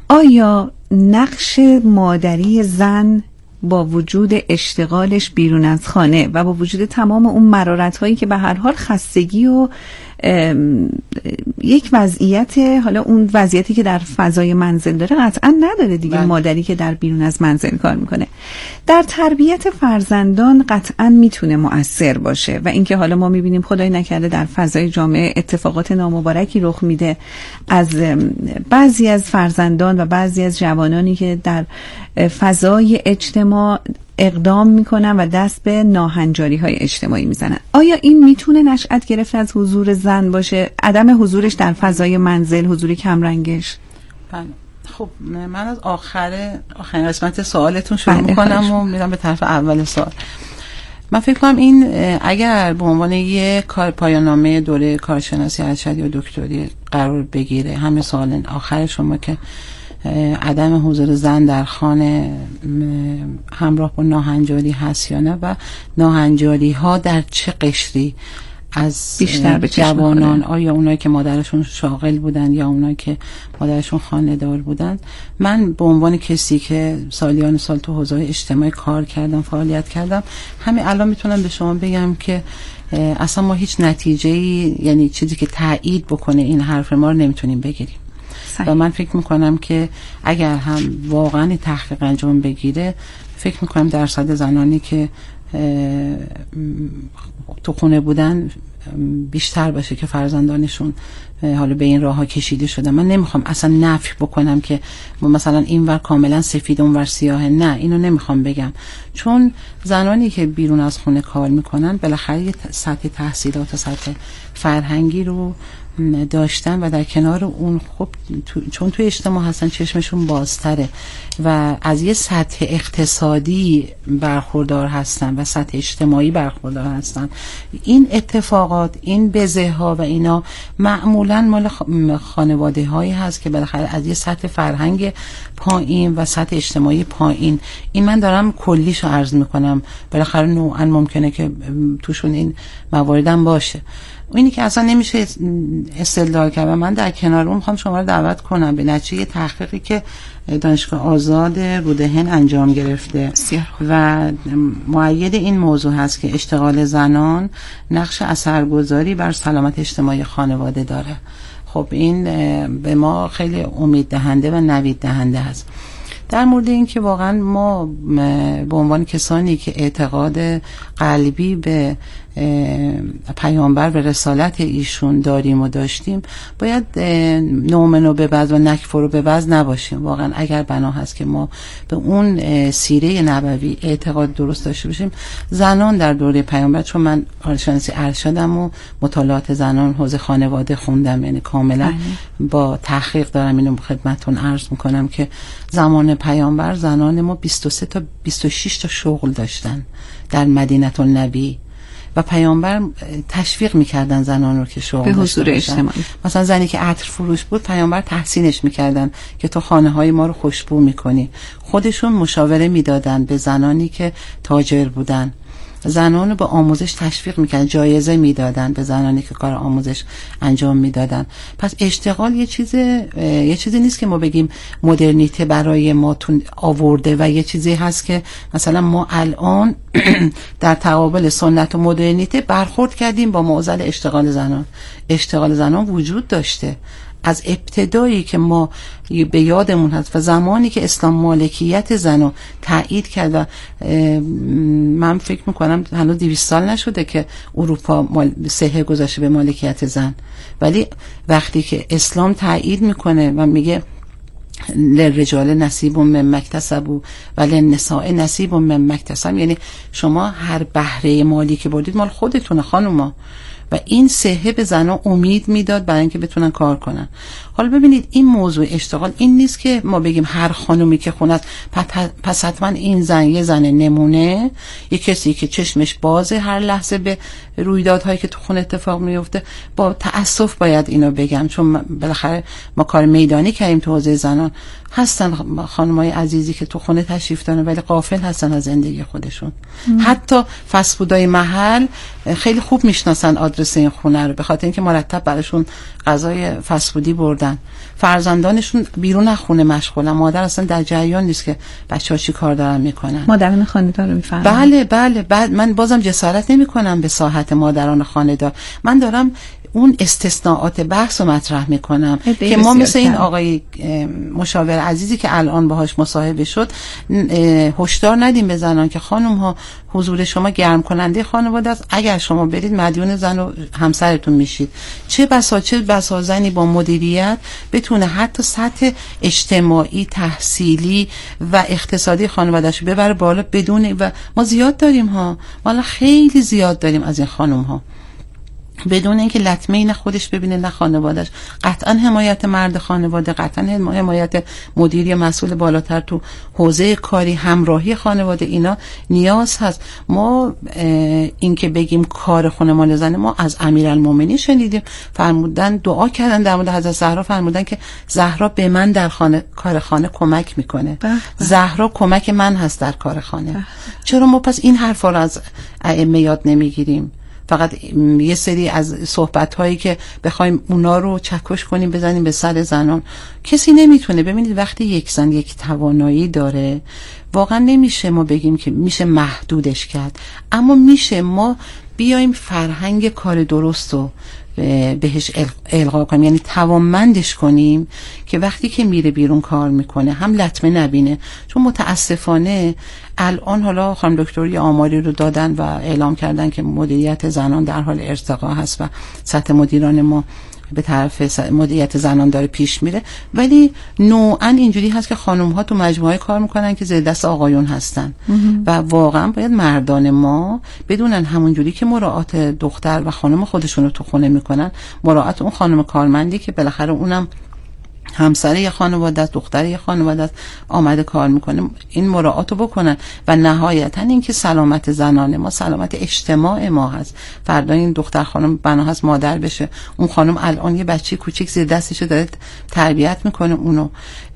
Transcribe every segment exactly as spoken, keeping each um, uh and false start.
آیا نقش مادری زن با وجود اشتغالش بیرون از خانه و با وجود تمام اون مرارت هایی که به هر حال خستگی و یک وضعیت، حالا اون وضعیتی که در فضای منزل داره قطعا نداره دیگه من. مادری که در بیرون از منزل کار میکنه در تربیت فرزندان قطعا میتونه مؤثر باشه، و اینکه حالا ما میبینیم خدای نکرده در فضای جامعه اتفاقات نامبارکی رخ میده از بعضی از فرزندان و بعضی از جوانانی که در فضای اجتماع اقدام میکنن و دست به ناهنجاری های اجتماعی میزنن. آیا این میتونه نشأت گرفته از حضور زن باشه، عدم حضورش در فضای منزل، حضور کمرنگش؟ بله. خب من از آخر آخرین قسمت سوالتون شروع میکنم و میرم به طرف اول سوال. من فکر کنم این اگر به عنوان یک کار پایان‌نامه دوره کارشناسی ارشدی و دکتری قرار بگیره، همه سوال آخر شما که عدم حضور زن در خانه همراه با ناهنجاری هست یا نه، و ناهنجاری ها در چه قشری از بیشتر به جوانان، آیا اونایی که مادرشون شاغل بودن یا اونایی که مادرشون خانه دار بودن. من به عنوان کسی که سالیان سال تو حوزه اجتماعی کار کردم، فعالیت کردم، همین الان میتونم به شما بگم که اصلا ما هیچ نتیجه‌ای، یعنی چیزی که تایید بکنه این حرف ما رو نمیتونیم بگیریم. صحیح. و من فکر میکنم که اگر هم واقعا تحقیق انجام بگیره، فکر میکنم درصد زنانی که تو خونه بودن بیشتر باشه که فرزندانشون حالا به این راه ها کشیده شده. من نمیخوام اصلا نفی بکنم که مثلا این ور کاملا سفید اون ور سیاهه، نه، اینو نمیخوام بگم، چون زنانی که بیرون از خونه کار میکنن بالاخره سطح تحصیلات و سطح فرهنگی رو داشتن و در کنار اون خب تو، چون توی اجتماع هستن چشمشون بازتره و از یه سطح اقتصادی برخوردار هستن و سطح اجتماعی برخوردار هستن. این اتفاقات، این بزه ها و اینا معمولا مال خانواده هایی هست که بالاخره از یه سطح فرهنگ پایین و سطح اجتماعی پایین، این من دارم کلیشو عرض میکنم، بالاخره نوعا ممکنه که توشون این مواردم باشه. اینی که اصلا نمیشه استدلال کرد. و من در کنار اون میخوام شما رو دعوت کنم به نتیجه تحقیقی که دانشگاه آزاد رودهن انجام گرفته و مؤید این موضوع هست که اشتغال زنان نقش اثرگذاری بر سلامت اجتماعی خانواده داره. خب این به ما خیلی امید دهنده و نوید دهنده هست. در مورد این که واقعا ما به عنوان کسانی که اعتقاد قلبی به پیامبر و رسالت ایشون داریم و داشتیم، باید نؤمن و ببعض و نکفر و ببعض نباشیم. واقعا اگر بنا هست که ما به اون سیره نبوی اعتقاد درست داشته باشیم، زنان در دوره پیامبر، چون من کارشناسی ارشدم و مطالعات زنان حوزه خانواده خوندم، یعنی کاملا با تحقیق دارم اینو خدمتتون عرض میکنم که زمان پیامبر زنان ما بیست و سه تا بیست و شش تا شغل داشتن در مدینه النبی و پیامبر تشویق میکردن زنان رو که شغل به حضور اجتماعی. مثلا زنی که عطر فروش بود، پیامبر تحسینش میکردن که تو خانه های ما رو خوشبو میکنی. خودشون مشاوره میدادن به زنانی که تاجر بودن، زنان رو به آموزش تشویق میکردن، جایزه میدادن به زنانی که کار آموزش انجام میدادن. پس اشتغال یه چیز یه چیزی نیست که ما بگیم مدرنیته برای ما تون آورده و یه چیزی هست که مثلا ما الان در تقابل سنت و مدرنیته برخورد کردیم با معضل اشتغال زنان. اشتغال زنان وجود داشته از ابتدایی که ما به یادمون هست و زمانی که اسلام مالکیت زنو تایید کرد و من فکر میکنم هنوز دویست سال نشده که اروپا صحه گذاشته به مالکیت زن، ولی وقتی که اسلام تایید میکنه و میگه للرجال نصیب مما اکتسبوا و للنساء نصیب مما اکتسبن، یعنی شما هر بهره مالی که بردید مال خودتونه خانوما، و این صحه به زنها امید میداد برای اینکه بتونن کار کنن. حالا ببینید این موضوع اشتغال این نیست که ما بگیم هر خانومی که خونه است پس حتما این زن یه زن نمونه، یه کسی که چشمش بازه هر لحظه به رویدادهایی که تو خونه اتفاق میفته. با تأسف باید اینو بگم، چون بالاخره ما کار میدانی کردیم تو حوزه زنان. هستن خانمای عزیزی که تو خونه تشریف دارن ولی غافل هستن از زندگی خودشون. ام. حتی فست فودای محل خیلی خوب میشناسن آدرس نمیتونسته این خونه رو، به خاطر اینکه مرتب براشون غذای فسفودی بردن. فرزندانشون بیرون از خونه مشغولن، مادر اصلا در جریان نیست که بچه‌ها چی کار دارن میکنن. مادران خانه‌دار رو میفهمن. بله بله. بعد من بازم جسارت نمیکنم به ساحت مادران خانه‌دار، من دارم اون استثناءات بحث رو مطرح میکنم که ما مثل این آقای مشاور عزیزی که الان باهاش مصاحبه شد هشدار ندیم به زنان که خانم ها حضور شما گرم کننده خانواده است، اگر شما برید مدیون زن و همسرتون میشید. چه بسا چه بسا زنی با مدیریت بتونه حتی سطح اجتماعی، تحصیلی و اقتصادی خانواده‌اش ببره بالا بدون، و ما زیاد داریم ها، ما خیلی زیاد داریم از این خانم ها، بدون اینکه لطمه‌ای نه خودش ببینه نه خانواده‌اش. قطعا حمایت مرد خانواده، قطعا حمایت مدیری مسئول بالاتر تو حوزه کاری، همراهی خانواده، اینا نیاز هست. ما اینکه بگیم کار خونه مال زنه، ما از امیرالمومنین شنیدیم فرمودن، دعا کردن در مورد حضرت زهرا، فرمودن که زهرا به من در خانه کار خانه کمک میکنه، زهرا کمک من هست در کار خانه. چرا ما پس این حرفا رو از ائمه یاد نمیگیریم؟ فقط یه سری از صحبت هایی که بخوایم اونا رو چکش کنیم بزنیم به سر زنان. کسی نمیتونه. ببینید وقتی یک زن یک توانایی داره، واقعا نمیشه ما بگیم که میشه محدودش کرد، اما میشه ما بیایم فرهنگ کار درست رو بهش القا کنیم، یعنی توانمندش کنیم که وقتی که میره بیرون کار میکنه هم لطمه نبینه. چون متاسفانه الان حالا خانم دکتری آماری رو دادن و اعلام کردن که مدیریت زنان در حال ارتقا هست و سطح مدیران ما به طرف مدیریت زنان داره پیش میره، ولی نوعا اینجوری هست که خانم ها تو مجموعه کار میکنن که زیر دست آقایون هستن و واقعا باید مردان ما بدونن همونجوری که مراعات دختر و خانم خودشون رو تو خونه میکنن، مراعات اون خانم کارمندی که بالاخره اونم همسر یه خانواده است، دختر یه خانواده است، آمده کار میکنه، این مراعاتو بکنن. و نهایتا اینکه سلامت زنان ما سلامت اجتماع ما هست. فردا این دختر خانم بنا هست مادر بشه، اون خانم الان یه بچه کوچیک زیر دستشه داره تربیت میکنه اونو.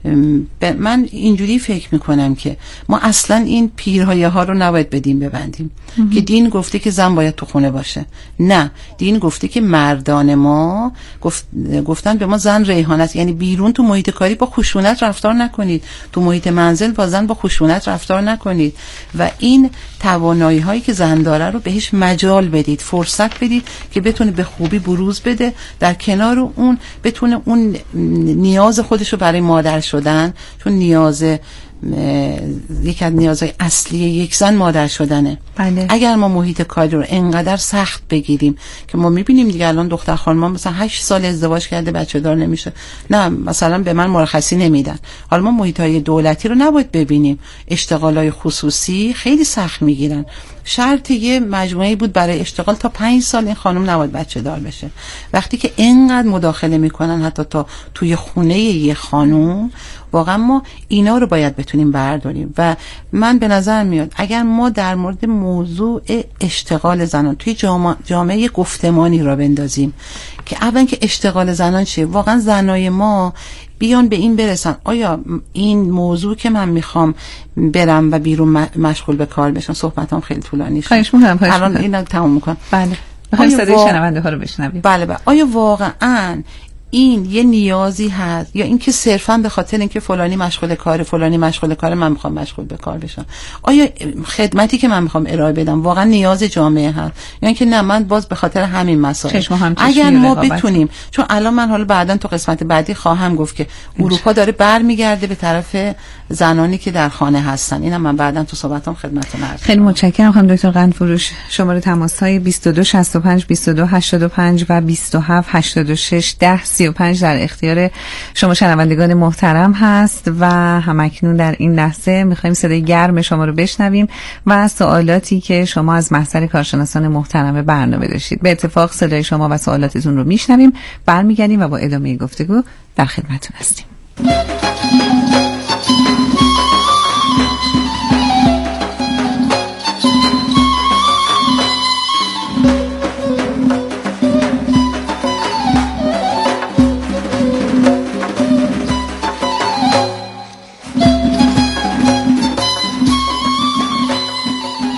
من اینجوری فکر میکنم که ما اصلا این پیرهایه ها رو نباید بدیم ببندیم که دین گفته که زن باید تو خونه باشه. نه، دین گفته که مردان ما گفت، گفتن به ما زن ریحان است، یعنی بیرون تو محیط کاری با خشونت رفتار نکنید، تو محیط منزل با زن با خشونت رفتار نکنید و این توانایی هایی که زن داره رو بهش مجال بدید، فرصت بدید که بتونه به خوبی بروز بده، در کنار اون بتونه اون نیاز خودش رو برای مادر شدن، چون نیاز یک از نیازهای اصلی یک زن مادر شدنه. بله. اگر ما محیط کاری رو انقدر سخت بگیریم که ما میبینیم دیگه الان دختر خانم مثلا هشت سال ازدواج کرده بچه دار نمیشه، نه مثلا به من مرخصی نمیدن. حالا ما محیط های دولتی رو نباید ببینیم، اشتغالای خصوصی خیلی سخت میگیرن. شرط یه مجموعه بود برای اشتغال تا پنج سال این خانم نباید بچه دار بشه. وقتی که اینقدر مداخله میکنن حتی تا توی خونه یه خانم، واقعا ما اینا رو باید بتونیم برداریم. و من به نظر میاد اگر ما در مورد موضوع اشتغال زنان توی جامعه, جامعه گفتمانی را بندازیم که اولا که اشتغال زنان چیه، واقعا زنای ما بیان به این برسن آیا این موضوع که من میخوام برم و بیرون مشغول به کار بشم. صحبتام خیلی طولانی شد، خواهش می‌کنم الان اینو تموم میکنم. بله، میخوایم صدای وا... شنونده ها رو بشنویم. بله بله. آیا واقعا این یه نیازی هست یا اینکه صرفا به خاطر اینکه فلانی مشغول کار فلانی مشغول کار من میخوام مشغول به کار بشم؟ آیا خدمتی که من میخوام ارائه بدم واقعا نیاز جامعه هست یا اینکه نه من باز به خاطر همین مسائل؟ اگر ما بتونیم، چون الان من حالا بعداً تو قسمت بعدی خواهم گفت که اروپا داره برمیگرده به طرف زنانی که در خانه هستن، اینم من بعداً تو صحبتام خدمتتون عرض. خیلی متشکرم خانم دکتر قندفروش. شماره تماس های بیست و دو شصت و پنج بیست و دو هشتاد و پنج و بیست و هفت هشتاد و شش ده سی و پنج در اختیار شما شنوندگان محترم هست و همکنون در این لحظه میخوایم صدای گرم شما رو بشنویم و سوالاتی که شما از محضر کارشناسان محترم برنامه داشتید. به اتفاق صدای شما و سوالاتتون رو میشنویم، برمیگردیم و با ادامه گفتگو در خدمتتون هستیم.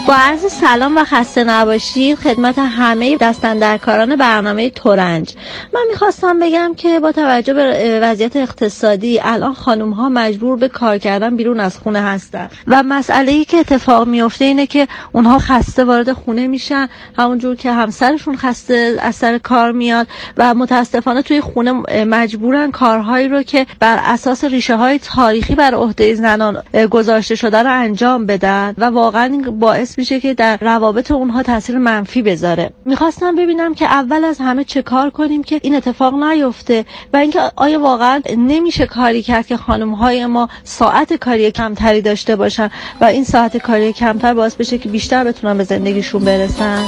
با عرض سلام و خسته نباشید خدمت همه دستاندرکاران برنامه ترنج. من میخواستم بگم که با توجه به وضعیت اقتصادی الان خانم ها مجبور به کار کردن بیرون از خونه هستن و مسئله‌ای که اتفاق میفته اینه که اونها خسته وارد خونه میشن، همونجور که همسرشون خسته از سر کار میاد و متاسفانه توی خونه مجبورن کارهایی رو که بر اساس ریشه های تاریخی بر عهده زنان گذاشته شده رو انجام بدن و واقعا باعث میشه که در روابط اونها تاثیر منفی بذاره. میخواستم ببینم که اول از همه چه کار کنیم که این اتفاق نیفته و اینکه آیا واقعا نمیشه کاری کرد که خانم‌های ما ساعت کاری کمتری داشته باشن و این ساعت کاری کمتر باعث بشه که بیشتر بتونن به زندگیشون برسن.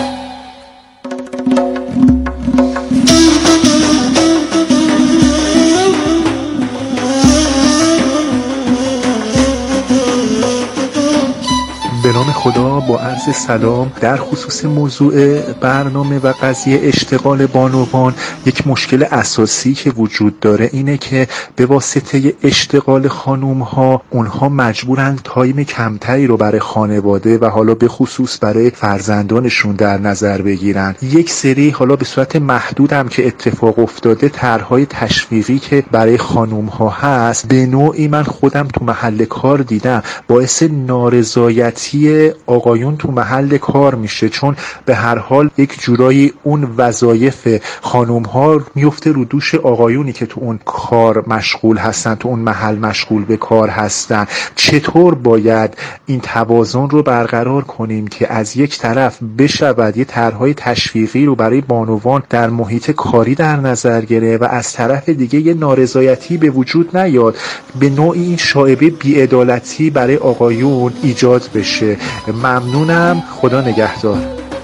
به نام خدا، با عرض سلام. در خصوص موضوع برنامه و قضیه اشتغال بانوان، یک مشکل اساسی که وجود داره اینه که به واسطه اشتغال خانوم ها اونها مجبورن تایم کمتری رو برای خانواده و حالا به خصوص برای فرزندانشون در نظر بگیرن. یک سری حالا به صورت محدود هم که اتفاق افتاده طرح‌های تشویقی که برای خانوم ها هست، به نوعی من خودم تو محل کار دیدم باعث نارضایتی آقایون تو محل کار میشه، چون به هر حال یک جورایی اون وظایف خانوم ها میفته رو دوش آقایونی که تو اون کار مشغول هستن، تو اون محل مشغول به کار هستن. چطور باید این توازن رو برقرار کنیم که از یک طرف بشود یه طرح‌های تشویقی رو برای بانوان در محیط کاری در نظر گرفت و از طرف دیگه یه نارضایتی به وجود نیاد، به نوعی این شایبه بی‌عدالتی برای آقایون ایجاد بشه. ممنونم، خدا نگهدار.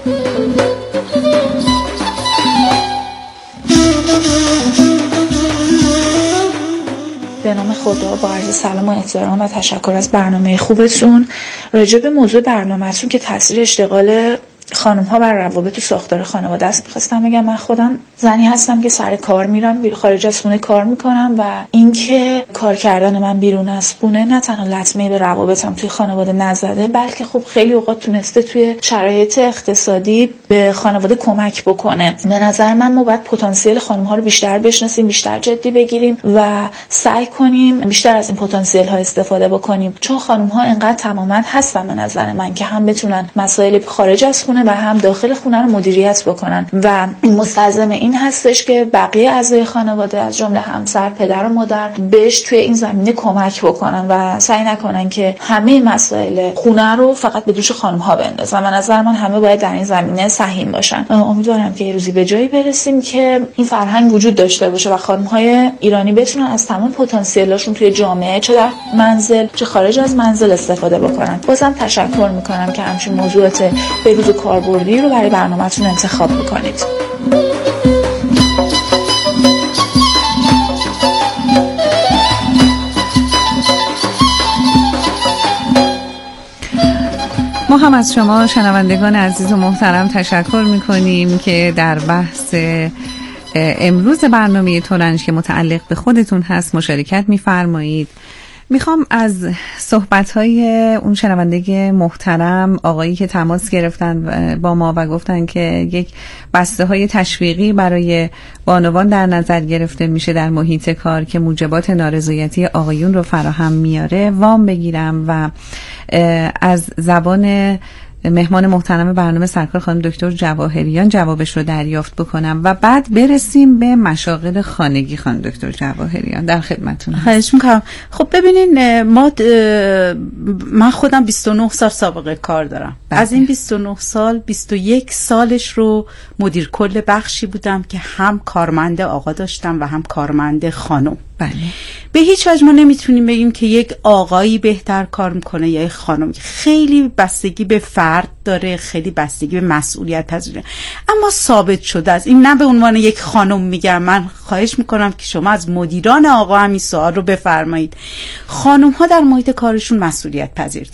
به نام خدا، با عرض سلام و احترام و تشکر از برنامه خوبتون. راجع به موضوع برنامه‌تون که تاثیر اشتغال خانم ها بر روابط و ساختار خانواده است می‌خواستم بگم من خودم زنی هستم که سر کار میرم، خارج از خونه کار میکنم و اینکه کار کردن من بیرون از خونه نه تنها لطمه به روابطم توی خانواده نزده، بلکه خب خیلی اوقات تونسته توی شرایط اقتصادی به خانواده کمک بکنه. به نظر من ما باید پتانسیل خانم ها رو بیشتر بشناسیم، بیشتر جدی بگیریم و سعی کنیم بیشتر از این پتانسیل ها استفاده بکنیم، چون خانم ها اینقدر تماما هستن به نظر من که هم بتونن مسائل خارج از خونه و هم داخل خونه رو مدیریت بکنن و مستلزم این هستش که بقیه اعضای خانواده از جمله همسر، پدر و مادر بهش توی این زمینه کمک بکنن و سعی نکنن که همه مسائل خونه رو فقط به دوش خانم ها بندازن. من نظر من همه باید در این زمینه سهیم باشن. امیدوارم که یه روزی به جایی برسیم که این فرهنگ وجود داشته باشه و خانم های ایرانی بتونن از تمام پتانسیلاشون توی جامعه چه در منزل چه خارج از منزل استفاده بکنن. بازم تشکر میکنم که همچین موضوعات بروز و کاربردی رو برای برنامه‌تون انتخاب میکنید. ما هم از شما شنوندگان عزیز و محترم تشکر میکنیم که در بحث امروز برنامه ترنج که متعلق به خودتون هست مشارکت میفرمایید. میخوام از صحبت‌های اون شنونده محترم آقایی که تماس گرفتن با ما و گفتن که یک بسته های تشویقی برای بانوان در نظر گرفته میشه در محیط کار که موجبات نارضایتی آقایون رو فراهم میاره وام بگیرم و از زبان مهمان محترم برنامه سرکار خانم دکتر جواهریان جوابش رو دریافت بکنم و بعد برسیم به مشاغل خانگی. خانم دکتر جواهریان در خدمتتون. خواهش می‌کنم. خب ببینین ما من خودم بیست و نه سال سابقه کار دارم. بله. از این بیست و نه سال بیست و یک سالش رو مدیر کل بخشی بودم که هم کارمند آقا داشتم و هم کارمند خانم. بله. به هیچ وجه ما نمیتونیم بگیم که یک آقایی بهتر کار میکنه یا یک خانم. خیلی بستگی به فرد داره، خیلی بستگی به مسئولیت پذیری. اما ثابت شده است، این نه به عنوان یک خانم میگم، من خواهش میکنم که شما از مدیران آقا هم این سوال رو بفرمایید. خانم ها در محیط کارشون مسئولیت پذیرترن.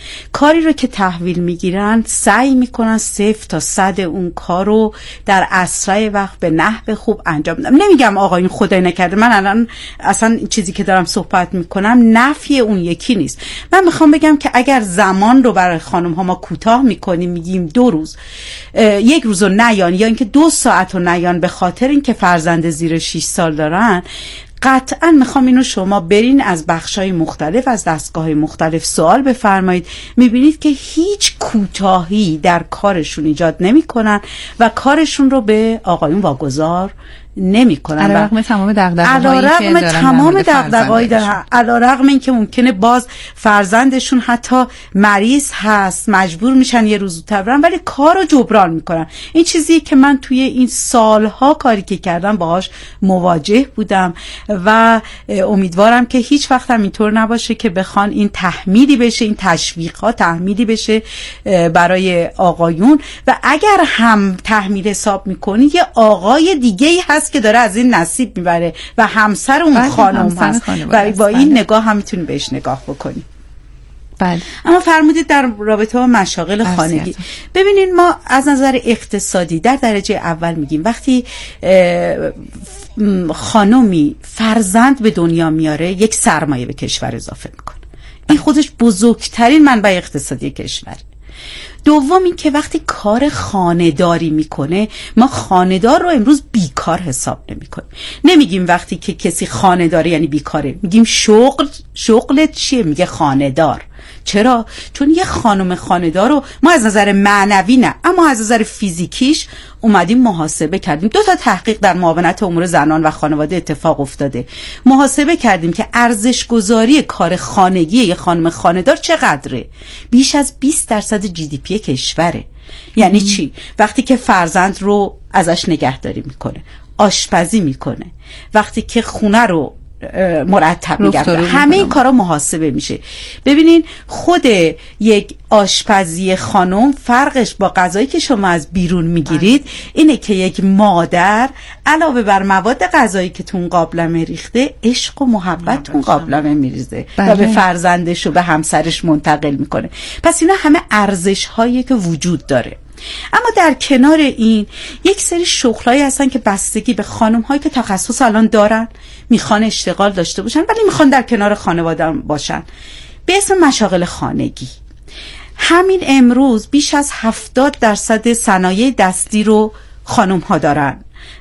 کاری رو که تحویل میگیرن سعی میکنن صفر تا صد اون کار رو در اسرع وقت به نحو خوب انجام بدن. نمیگم آقا این خدای نکرده، من الان اصلا چیزی که دارم صحبت میکنم نفی اون یکی نیست. من میخوام بگم که اگر زمان رو برای خانم ها ما کوتاه میکنیم، میگیم دو روز یک روز رو نیان یا اینکه دو ساعت رو نیان به خاطر اینکه فرزند زیر شش سال دارن، قطعا میخوام اینو شما برین از بخشای مختلف، از دستگاه‌های مختلف سوال بفرمایید، میبینید که هیچ کوتاهی در کارشون ایجاد نمیکنن و کارشون رو به آقایون واگذار نمی کنن. علیرغم تمام دغدغه‌هایی که دارن، تمام دغدغه‌هایی دارن، علیرغم اینکه ممکنه باز فرزندشون حتی مریض هست، مجبور میشن یه روز زودتر برن، ولی کارو جبران میکنن. این چیزی که من توی این سالها کاری که کردم باهاش مواجه بودم و امیدوارم که هیچ وقت هم اینطور نباشه که بخوان این تحمیلی بشه، این تشویق‌ها تحمیلی بشه برای آقایون. و اگر هم تحمیل حساب میکنی، یه آقای دیگه‌ای هست که داره از این نصیب میبره و همسر اون خانم هست و با این نگاه هم میتونی بهش نگاه بکنی. بله. اما فرمودید در رابطه با مشاغل خانگی، ببینید ما از نظر اقتصادی در درجه اول میگیم وقتی خانمی فرزند به دنیا میاره یک سرمایه به کشور اضافه میکنه. این خودش بزرگترین منبع اقتصادی کشور. دوم این که وقتی کار خانه‌داری میکنه، ما خانه‌دار رو امروز بیکار حساب نمی‌کنیم. نمیگیم وقتی که کسی خانه‌داره یعنی بیکاره، میگیم شغل شغلت چیه؟ میگه خانه‌دار. چرا؟ چون یه خانم خانه‌دار رو ما از نظر معنوی نه، اما از نظر فیزیکیش اومدیم محاسبه کردیم. دو تا تحقیق در معاونت امور زنان و خانواده اتفاق افتاده. محاسبه کردیم که ارزش گذاری کار خانگی یه خانم خانه‌دار چقدره؟ بیش از بیست درصد جی دی پی کشوره. یعنی ام. چی؟ وقتی که فرزند رو ازش نگهداری میکنه، آشپزی میکنه، وقتی که خونه رو مرتب می‌گردن، همه این کارا محاسبه میشه. ببینین خود یک آشپزی خانم فرقش با غذایی که شما از بیرون میگیرید اینه که یک مادر علاوه بر مواد غذایی که تو اون قابلمه ریخته، عشق و محبت تو اون قابلمه میریزه و به فرزندش و به همسرش منتقل میکنه. پس اینا همه ارزش هایی که وجود داره. اما در کنار این یک سری شغلایی هستن که بستگی به خانم هایی که تخصص الان دارن، میخوان اشتغال داشته باشن ولی میخوان در کنار خانواده باشن، به اسم مشاغل خانگی. همین امروز بیش از هفتاد درصد صنایع دستی رو خانم ها دارن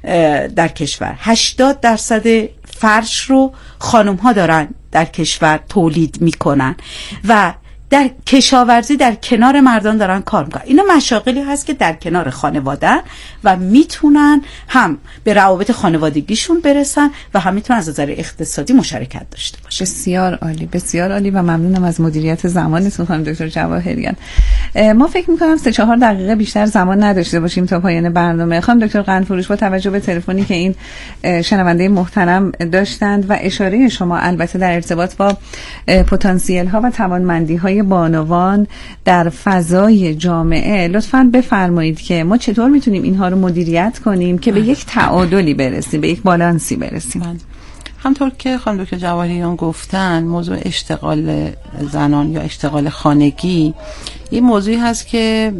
در کشور، هشتاد درصد فرش رو خانم ها دارن در کشور تولید میکنن و در کشاورزی در کنار مردان دارن کار میکنن. اینا مشاغلی هست که در کنار خانوادن و میتونن هم به روابط خانوادگیشون برسن و هم میتونن از نظر اقتصادی مشارکت داشته باشن. بسیار عالی، بسیار عالی و ممنونم از مدیریت زمانتون خانم دکتر جواهریان. ما فکر میکنم سه چهار دقیقه بیشتر زمان نداشته باشیم تا پایان برنامه. خانم دکتر قندفروش، با توجه به تلفنی که این شنونده محترم داشتند و اشاره شما البته در ارتباط با پتانسیل ها و توانمندی های بانوان در فضای جامعه، لطفاً بفرمایید که ما چطور میتونیم اینها رو مدیریت کنیم که به یک تعادلی برسیم، به یک بالانسی برسیم. همطور که خانم دکتر جواهریان گفتن، موضوع اشتغال زنان یا اشتغال خانگی این موضوعی هست که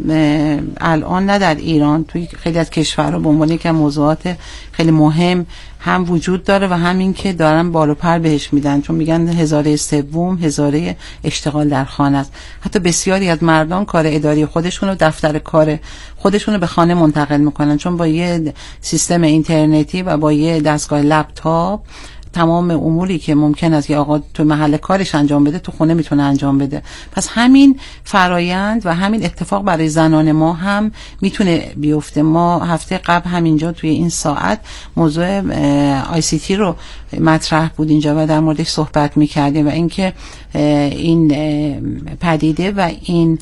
الان نه در ایران، توی خیلی از کشورها به عنوان یک موضوعات خیلی مهم هم وجود داره و همین که دارن بال و پر بهش میدن، چون میگن هزاره سوم هزاره اشتغال در خانه است. حتی بسیاری از مردان کار اداری خودشون و دفتر کار خودشون رو به خانه منتقل میکنن، چون با یه سیستم اینترنتی و با یه دستگاه لپتاپ تمام اموری که ممکن است که آقا تو محل کارش انجام بده تو خونه میتونه انجام بده. پس همین فرایند و همین اتفاق برای زنان ما هم میتونه بیفته. ما هفته قبل همینجا توی این ساعت موضوع آی سی تی رو مطرح بود اینجا و در موردش صحبت میکردیم و اینکه این پدیده و این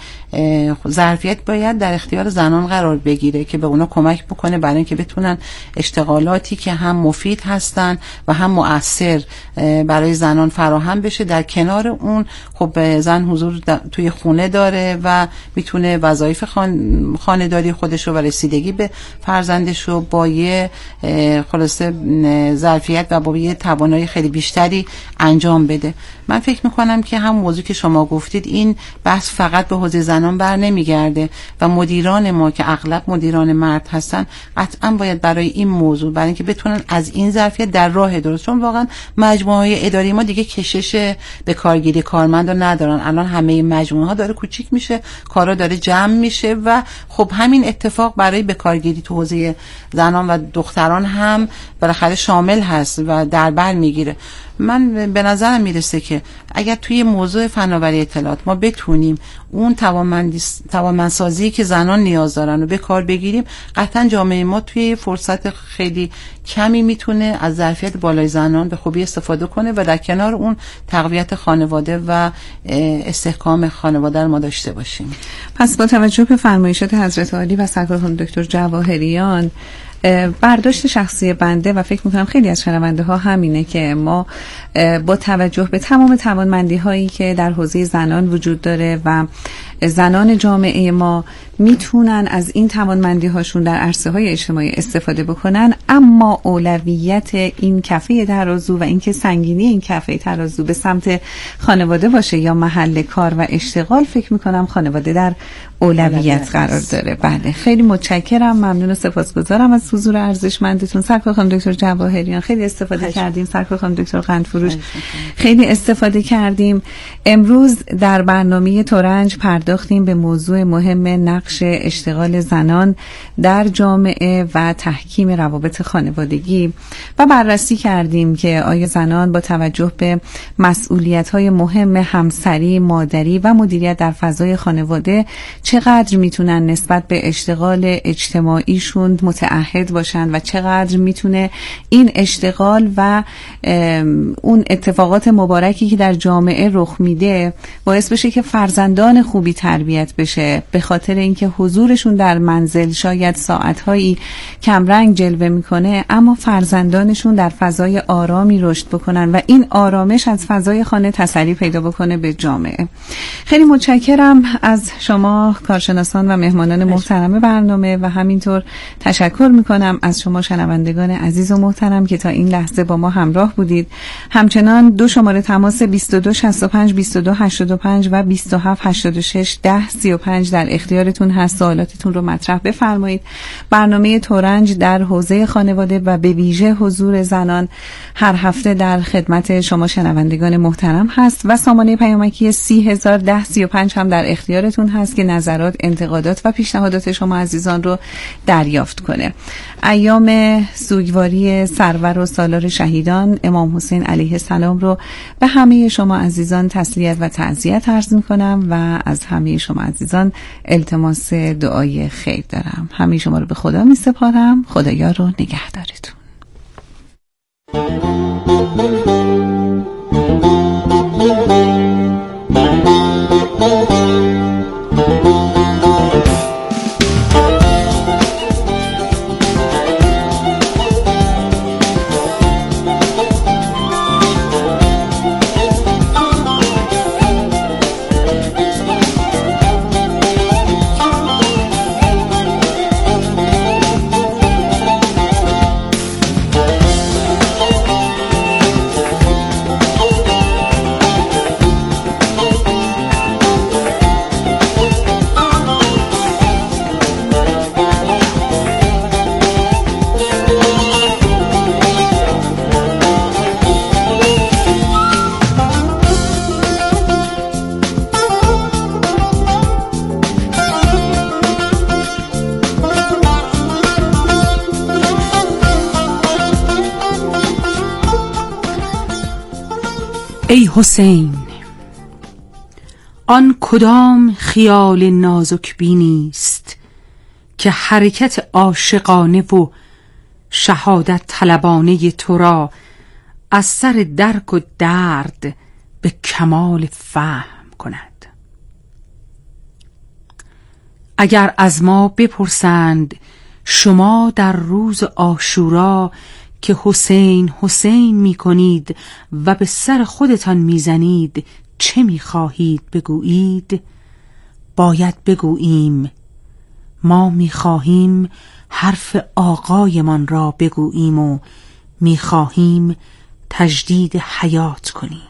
ظرفیت باید در اختیار زنان قرار بگیره که به اونا کمک بکنه برای اینکه بتونن اشتغالاتی که هم مفید هستن و هم مؤثر مؤثر برای زنان فراهم بشه. در کنار اون خب زن حضور توی خونه داره و میتونه وظایف خان... خانه‌داری خودش رو و رسیدگی به فرزندش رو با یه خلاصه ظرفیت و با یه توانایی خیلی بیشتری انجام بده. من فکر میکنم که هم موضوع که شما گفتید این بحث فقط به حوزه زنان بر نمیگرده و مدیران ما که اغلب مدیران مرد هستن قطعا باید برای این موضوع، برای اینکه بتونن از این ظرفیت در راه درست، چون واقعا مجموعه اداری ما دیگه کشش به کارگیری کارمند رو ندارن. الان همه مجموعه ها داره کوچیک میشه، کارا داره جمع میشه و خب همین اتفاق برای به کارگیری تو حوزه زنان و دختران هم بالاخره شامل هست و در بر میگیره. من به نظرم میرسه که اگر توی موضوع فناوری اطلاعات ما بتونیم اون توانمندسازی که زنان نیاز دارن رو به کار بگیریم، قطعا جامعه ما توی فرصت خیلی کمی میتونه از ظرفیت بالای زنان به خوبی استفاده کنه و در کنار اون تقویت خانواده و استحکام خانواده رو ما داشته باشیم. پس با توجه به فرمایشات حضرت عالی و سرکار خانم دکتر جواهریان، برداشت شخصی بنده و فکر میکنم خیلی از شنونده ها همینه که ما با توجه به تمام توانمندی هایی که در حوزه زنان وجود داره و زنان جامعه ما میتونن از این توانمندی هاشون در عرصه های اجتماعی استفاده بکنن، اما اولویت این کفه ترازو و اینکه سنگینی این کفه ترازو به سمت خانواده باشه یا محل کار و اشتغال، فکر میکنم خانواده در اولویت قرار داره. بله، خیلی متشکرم، ممنون و سپاسگزارم از حضور ارزشمندتون. سرکار خانم دکتر جواهریان خیلی استفاده هشت. کردیم. سرکار خانم دکتر قندفروش خیلی استفاده کردیم. امروز در برنامه ترنج پرداختیم به موضوع مهم نقش اشتغال زنان در جامعه و تحکیم روابط خانوادگی و بررسی کردیم که آیا زنان با توجه به مسئولیت‌های مهم همسری، مادری و مدیریت در فضای خانواده چقدر میتونن نسبت به اشتغال اجتماعیشون متعهد باشن و چقدر میتونه این اشتغال و اون اتفاقات مبارکی که در جامعه رخ میده باعث بشه که فرزندان خوبی تربیت بشه، به خاطر اینکه حضورشون در منزل شاید ساعتهایی کمرنگ جلوه میکنه اما فرزندانشون در فضای آرامی رشد بکنن و این آرامش از فضای خانه تسری پیدا بکنه به جامعه. خیلی متشکرم از شما کارشناسان و مهمانان محترم برنامه و همینطور تشکر میکنم از شما شنوندگان عزیز و محترم که تا این لحظه با ما همراه بودید. همچنان دو شماره تماس بیست و دو شصت و پنج بیست و دو هشتاد و پنج و بیست و هفت هشتاد و شش ده سی و پنج در اختیارتون هست. سوالاتتون رو مطرح بفرمایید. برنامه ترنج در حوزه خانواده و به ویژه حضور زنان هر هفته در خدمت شما شنوندگان محترم هست و سامانه پیامکی سی هزار ده سی و پنج هم در اختیارتون هست که نظرات، انتقادات و پیشنهادات شما عزیزان رو دریافت کنه. ایام سوگواری سرور و سالار شهیدان امام حسین علیه السلام رو به همه شما عزیزان تسلیت و تعزیت عرض می‌کنم و از همه شما عزیزان التماس دعای خیر دارم. همه شما رو به خدا می‌سپارم. خدایا رو نگهدارتون. ای حسین، آن کدام خیال نازک بینیست که حرکت عاشقانه و شهادت طلبانه تو را از سر درک و درد به کمال فهم کند. اگر از ما بپرسند شما در روز عاشورا که حسین حسین می کنید و به سر خودتان می زنید چه می خواهید بگویید؟ باید بگوییم ما می خواهیم حرف آقایمان را بگوییم و می خواهیم تجدید حیات کنیم.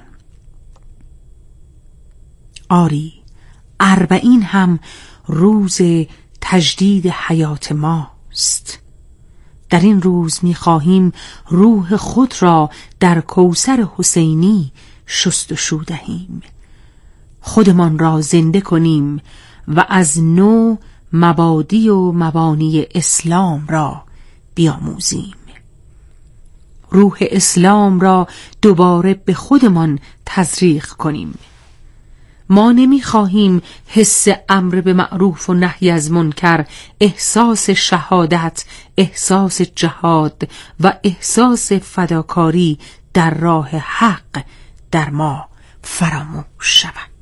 آری، اربعین هم روز تجدید حیات ماست. در این روز می خواهیم روح خود را در کوثر حسینی شست و شو دهیم، خودمان را زنده کنیم و از نو مبادی و مبانی اسلام را بیاموزیم. روح اسلام را دوباره به خودمان تزریق کنیم. ما نمی خواهیم حس امر به معروف و نهی از منکر، احساس شهادت، احساس جهاد و احساس فداکاری در راه حق در ما فراموش شود.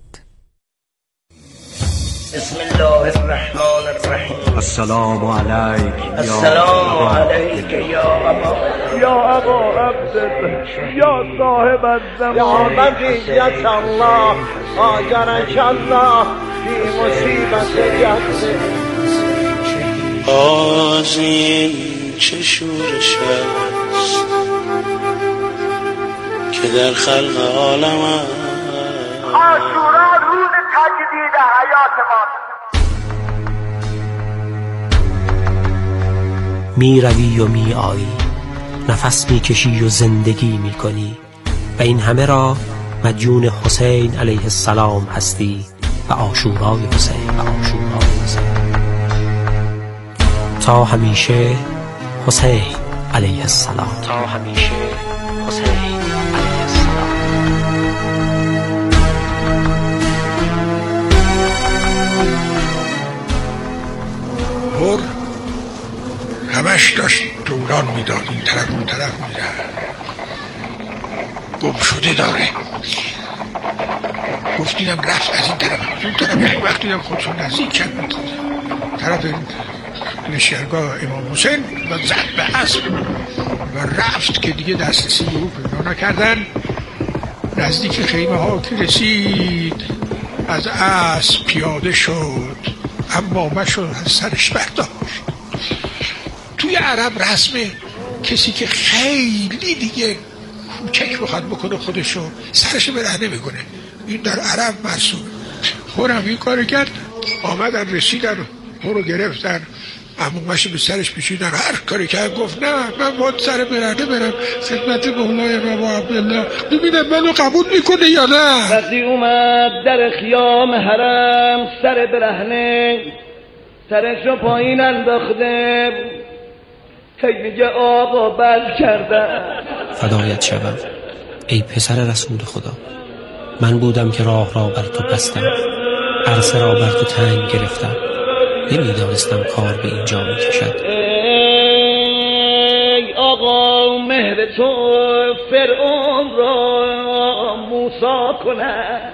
بسم الله الرحمن الرحیم. السلام علیک السلام علیک یا ابا یا ابا عبدالله یا صاحب الزمان یا بقیت الله آجرک الله فی مصیبت جد. باز این چه شورش است که در خلق عالم است. عاشورا روز تجدید حیات ما. می روی و می آیی، نفس می کشی و زندگی می کنی و این همه را مدیون حسین علیه السلام هستی و عاشورای حسین و عاشورای حسین. تا همیشه حسین علیه السلام. تا همیشه حسین علیه السلام. بر همش داشت دوران میداد، این طرف اون طرف میرد، گم شده داره. گفتیدم رفت از این طرف از اون طرف، یک وقتی هم خودشون نزدیک کرد طرف لشکرگاه امام حسین و زد به اسب و رفت که دیگه دسترسی به او پیدا نکردن. نزدیک خیمه ها که رسید از اسب پیاده شد، اما مشو از سرش برداشت. توی عرب رسمه کسی که خیلی دیگه کوچک بخواد بکنه خودشو سرش برهنه میکنه، این در عرب مرسومه. خورم این کار کرد، آمدن رسیدن رو گرفتن، عمومش به سرش پیچیدن، هر کاری کرد گفت نه من باید سر برهنه برم خدمت مولای روا عبدالله، ببینم منو قبول میکنه یا نه. وقتی اومد در خیام حرم سر برهنه سرشو پایین انداخته، هی میگه آقا بل کردم. فدایت شوم ای پسر رسول خدا، من بودم که راه را بر تو بستم، عرصه را بر تو تنگ گرفتم، نمیدانستم کار به اینجا می کشد. ای آقا مهر تو فرعون را موسی کند،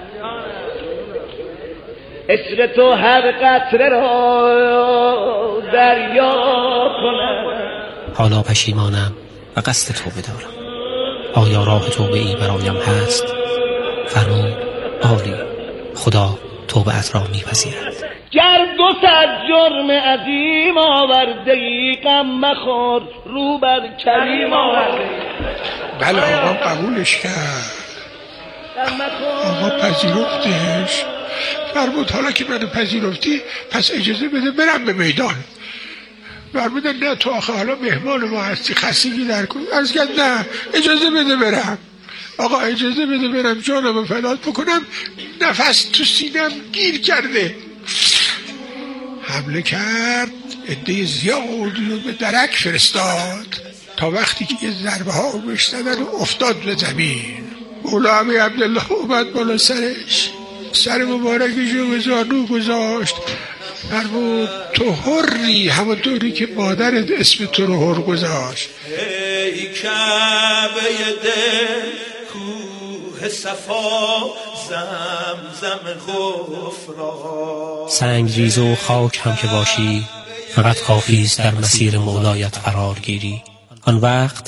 عشق تو هر قطره را دریا کند. حالا پشیمانم و قصد توبه دارم، آیا راه توبه ای برایم هست؟ فرمود آری، خدا توبه ات را میپذیرد. گر دو صد جرم عظیم آورده ای غم مخور رو بر کریم آورده. بله آقا قبولش کرد، آقا پذیرفتش. فرمود حالا که منو پذیرفتی پس اجازه بده برم به میدان. فرمود نه تو آخه حالا مهمان ما هستی، خستگی در کن. از کرد نه اجازه بده برم. آقا اجازه بده برم جانمو فدات بکنم، نفس تو سینم گیر کرده. حمله کرد، عده زیادی رو به درک فرستاد تا وقتی که یه ضربه ها رو بشنون و افتاد به زمین. مولا امی عبدالله اومد بالا سرش، سر مبارکش رو به زانو گذاشت. فرمود تو حری همونطوری که مادرت اسم تو رو حر گذاشت. ای کعبه دل کوه صفا زمزم غفران. سنگ ریز و خاک هم که باشی فقط کافی است در مسیر مولایت قرار گیری. آن وقت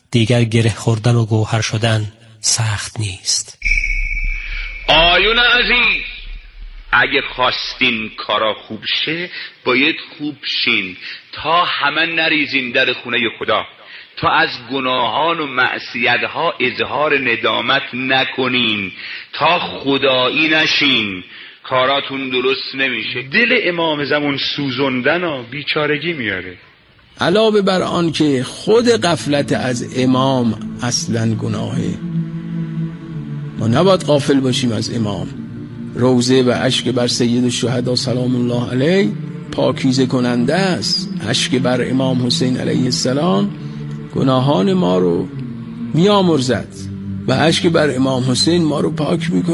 دیگر گره خوردن و گوهر شدن سخت نیست. آیون عزیز، اگه خواستین کارا خوب شه باید خوب شین تا همه نریزین در خونه خدا، تا از گناهان و معصیتها اظهار ندامت نکنین، تا خدایی نشین، کاراتون درست نمیشه. دل امام زمان سوزوندن و بیچارگی میاره. علاوه بر آن که خود غفلت از امام اصلا گناهه، ما نباید غافل باشیم از امام. روزه و اشک بر سید الشهدا سلام الله علیه پاکیزه کننده است. اشک بر امام حسین علیه السلام گناهان ما رو میامرزد و اشک بر امام حسین ما رو پاک میکنه.